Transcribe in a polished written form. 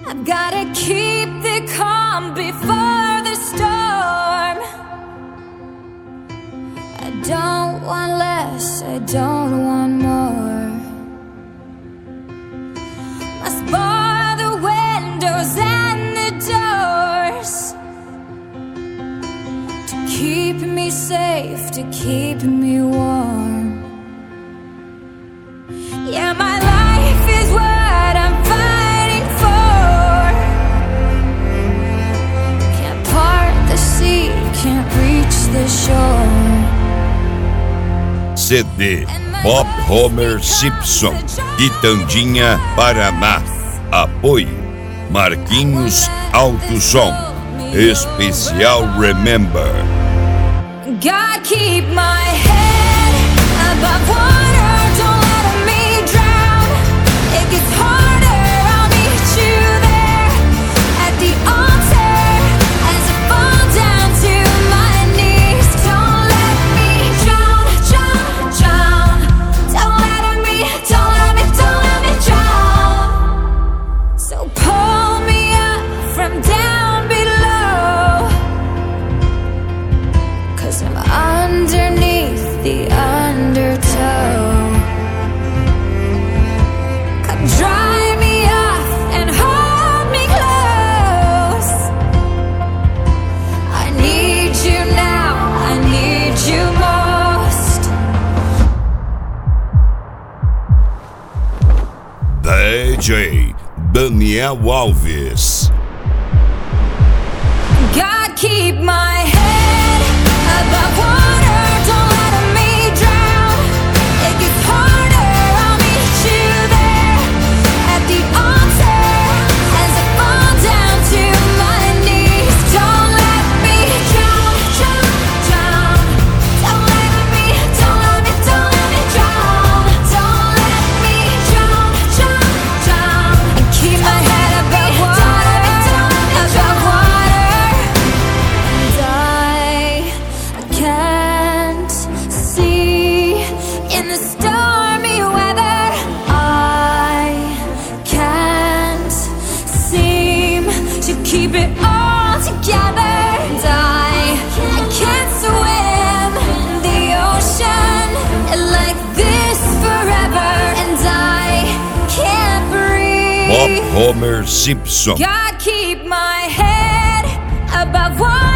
I've gotta keep the calm before the storm. I don't want less, I don't want more. Must bar the windows and the doors to keep me safe, to keep me warm. Yeah, my life is what I'm fighting for. Can't part the sea, can't reach the shore. CD Bob Homer Simpson, Quitandinha, Paraná. Apoio Marquinhos Alto Som. Especial Remember. God, keep my head above water, don't let me drown. It gets harder, I'll meet you there at the altar as I fall down to my knees. Don't let me drown, drown, drown. Don't let me drown. So pull me up from down below, 'cause I'm underneath the undertow. Come dry me off and hold me close. I need you now, I need you most. DJ Daniel Alves. God, keep my head above water, don't let me drown. It gets harder, I'll meet you there at the altar as I fall down to my knees. Don't let me drown, drown, drown. Don't let me drown. Don't let me drown, drown, drown. And keep my head above water, above water. And I can't see in the stormy weather. I can't seem to keep it all together. And I can't swim in the ocean like this forever. And I can't breathe. Bob Homer Simpson. God, keep my head above water.